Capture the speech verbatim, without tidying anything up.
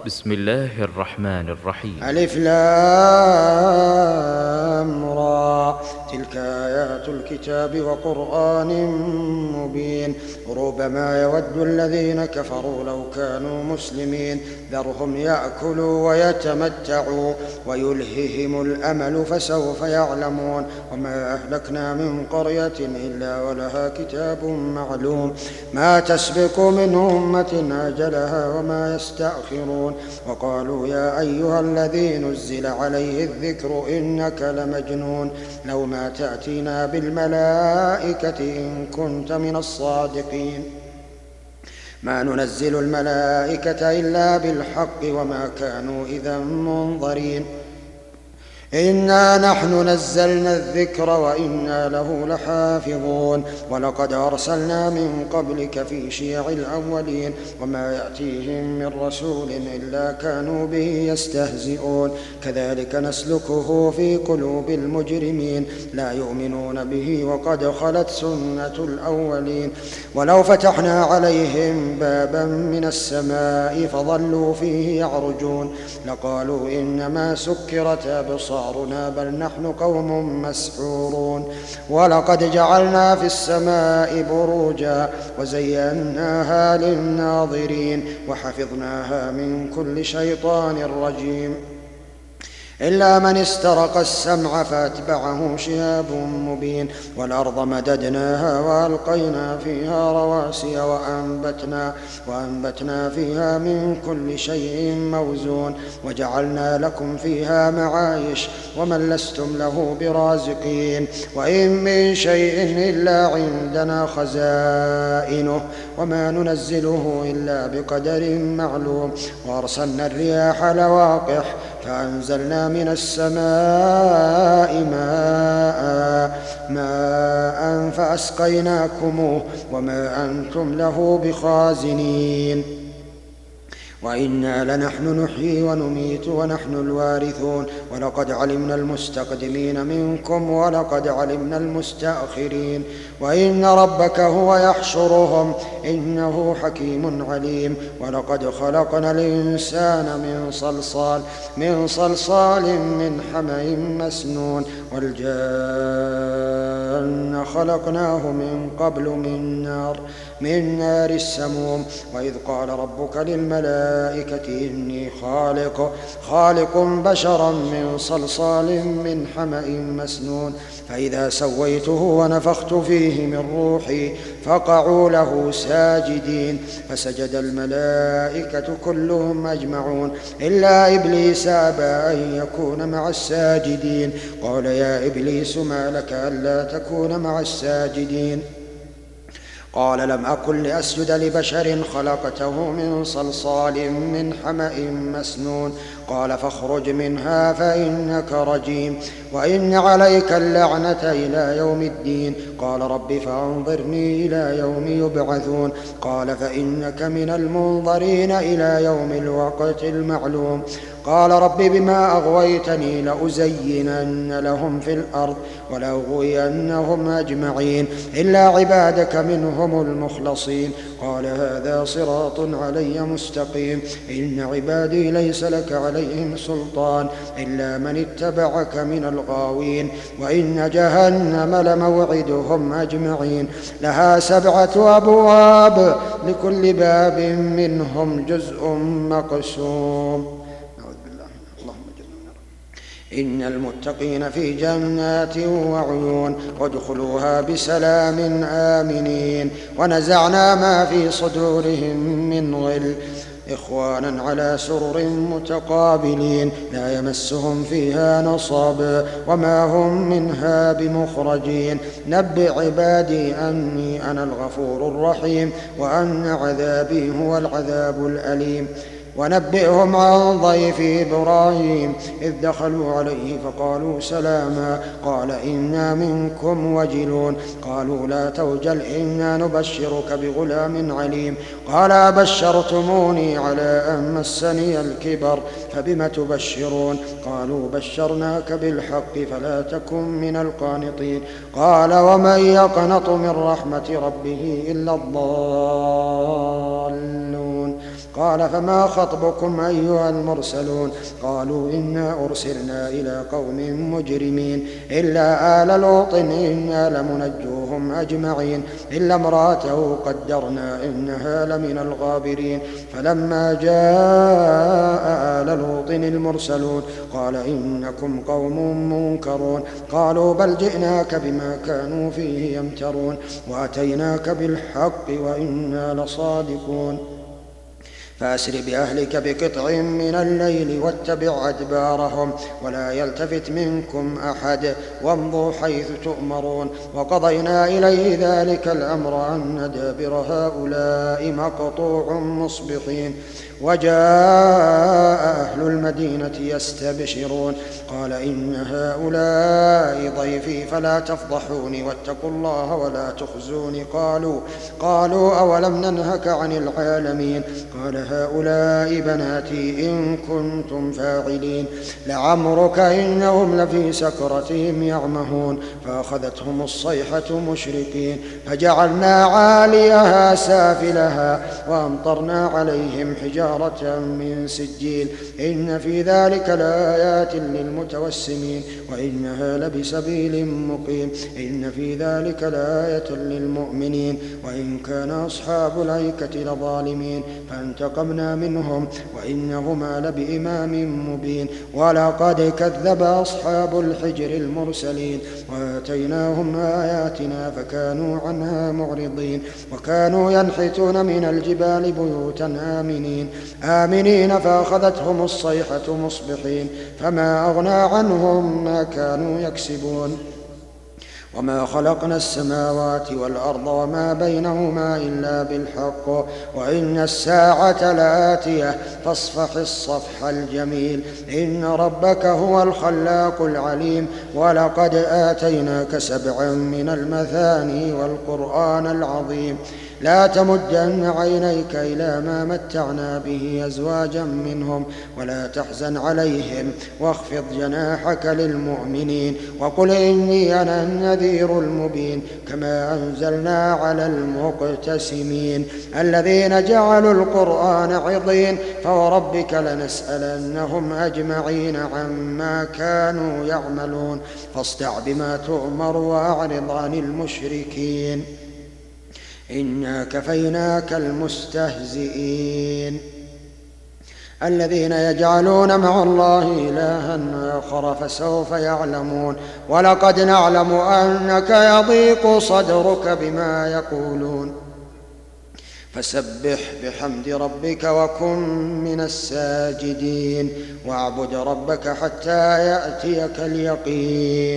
بسم الله الرحمن الرحيم. ألف لام را، تلك آيات الكتاب وقرآن مبين. ربما يود الذين كفروا لو كانوا مسلمين، ذرهم يأكلوا ويتمتعوا ويلههم الأمل فسوف يعلمون. وما أهلكنا من قرية إلا ولها كتاب معلوم، ما تسبق من أمة أجلها وما يستأخرون. وقالوا يا أيها الذي نزل عليه الذكر إنك لمجنون، لو ما تأتينا بالملائكة إن كنت من الصادقين. ما ننزل الملائكة إلا بالحق وما كانوا إذا منظرين. إنا نحن نزلنا الذكر وإنا له لحافظون. ولقد أرسلنا من قبلك في شيع الأولين، وما يأتيهم من رسول إلا كانوا به يستهزئون. كذلك نسلكه في قلوب المجرمين، لا يؤمنون به وقد خلت سنة الأولين. ولو فتحنا عليهم بابا من السماء فظلوا فيه يعرجون لقالوا إنما سكرت أبصارنا بل نحن قوم مسحورون. ولقد جعلنا في السماء بروجا وزيناها للناظرين وحفظناها من كل شيطان رجيم، إلا من استرق السمع فأتبعه شهاب مبين. والأرض مددناها وألقينا فيها رواسي وأنبتنا, وأنبتنا فيها من كل شيء موزون. وجعلنا لكم فيها معايش ومن لستم له برازقين. وإن من شيء إلا عندنا خزائنه وما ننزله إلا بقدر معلوم. وأرسلنا الرياح لواقح فأنزلنا من السماء ماء, ماء فأسقيناكموه وما أنتم له بخازنين. وإنا لنحن نحيي ونميت ونحن الوارثون. ولقد علمنا المستقدمين منكم ولقد علمنا المستأخرين. وإن ربك هو يحشرهم إنه حكيم عليم. ولقد خلقنا الإنسان من صلصال من صلصال من حمأ مسنون. والجان خلقناه من قبل من نار من نار السموم. وإذ قال ربك للملائكة إني خالق خالق بشرا من صلصال من حمأ مسنون، فإذا سويته ونفخت فيه من روحي فقعوا له ساجدين. فسجد الملائكة كلهم أجمعون إلا إبليس أبى أن يكون مع الساجدين. قال يا إبليس ما لك ألا تكون مع الساجدين؟ قال لم أكن لأسجد لبشر خلقته من صلصال من حمأ مسنون. قال فاخرج منها فإنك رجيم وإن عليك اللعنة إلى يوم الدين. قال رب فأنظرني إلى يوم يبعثون. قال فإنك من المنظرين إلى يوم الوقت المعلوم. قال رب بما أغويتني لأزينن لهم في الأرض ولأغوينهم أجمعين إلا عبادك منهم المخلصين. قال هذا صراط علي مستقيم. إن عبادي ليس لك عليهم سلطان إلا من اتبعك من الغاوين. وإن جهنم لموعدهم أجمعين، لها سبعة أبواب لكل باب منهم جزء مقسوم. إن المتقين في جنات وعيون وادخلوها بسلام آمنين. ونزعنا ما في صدورهم من غل إخوانا على سرر متقابلين لا يمسهم فيها نصب وما هم منها بمخرجين. نبئ عبادي أني أنا الغفور الرحيم وأن عذابي هو العذاب الأليم. ونبئهم عن ضيف إبراهيم إذ دخلوا عليه فقالوا سلاما قال إنا منكم وجلون. قالوا لا توجل إنا نبشرك بغلام عليم. قال أبشرتموني على أن مسني الكبر فبم تبشرون. قالوا بشرناك بالحق فلا تكن من القانطين. قال ومن يقنط من رحمة ربه إلا الضالون. قال فما خطبكم أيها المرسلون قالوا إنا أرسلنا إلى قوم مجرمين إلا آل لوط إنا لمنجوهم أجمعين إلا امرأته قدرنا إنها لمن الغابرين فلما جاء آل لوط المرسلون قال إنكم قوم منكرون قالوا بل جئناك بما كانوا فيه يمترون وأتيناك بالحق وإنا لصادقون فأسر بأهلك بقطع من الليل واتبع أدبارهم ولا يلتفت منكم أحد وامضوا حيث تؤمرون وقضينا إليه ذلك الأمر أن دابر هؤلاء مقطوع مصبحين وجاء أهل المدينة يستبشرون قال إن هؤلاء ضيفي فلا تفضحوني واتقوا الله ولا تخزوني قالوا قالوا أولم ننهك عن العالمين قال هؤلاء بناتي إن كنتم فاعلين لعمرك إنهم لفي سكرتهم يعمهون فأخذتهم الصيحة مشرقين فجعلنا عاليها سافلها وأمطرنا عليهم حجارة من سجيل إن في ذلك لآيات للمتوسمين وإنها لبسبيل مقيم إن في ذلك لآية للمؤمنين وإن كان أصحاب الأيكة لظالمين فانتقمنا منهم وإنهما لبإمام مبين ولقد كذب أصحاب الحجر المرسلين وآتيناهم آياتنا فكانوا عنها معرضين وكانوا ينحتون من الجبال بيوتا آمنين آمنين فأخذتهم الصيحة مصبحين فما أغنى عنهم ما كانوا يكسبون وما خلقنا السماوات والأرض وما بينهما إلا بالحق وإن الساعة لآتية فاصفح الصفح الجميل إن ربك هو الخلاق العليم ولقد آتيناك سبعا من المثاني والقرآن العظيم لا تمدن عينيك إلى ما متعنا به أزواجا منهم ولا تحزن عليهم واخفض جناحك للمؤمنين وقل إني أنا النذير المبين كما أنزلنا على المقتسمين الذين جعلوا القرآن عضين فوربك لنسألنهم أجمعين عما كانوا يعملون فاصدع بما تؤمر وأعرض عن المشركين إنا كفيناك المستهزئين الذين يجعلون مع الله إلها آخر فسوف يعلمون ولقد نعلم أنك يضيق صدرك بما يقولون فسبح بحمد ربك وكن من الساجدين واعبد ربك حتى يأتيك اليقين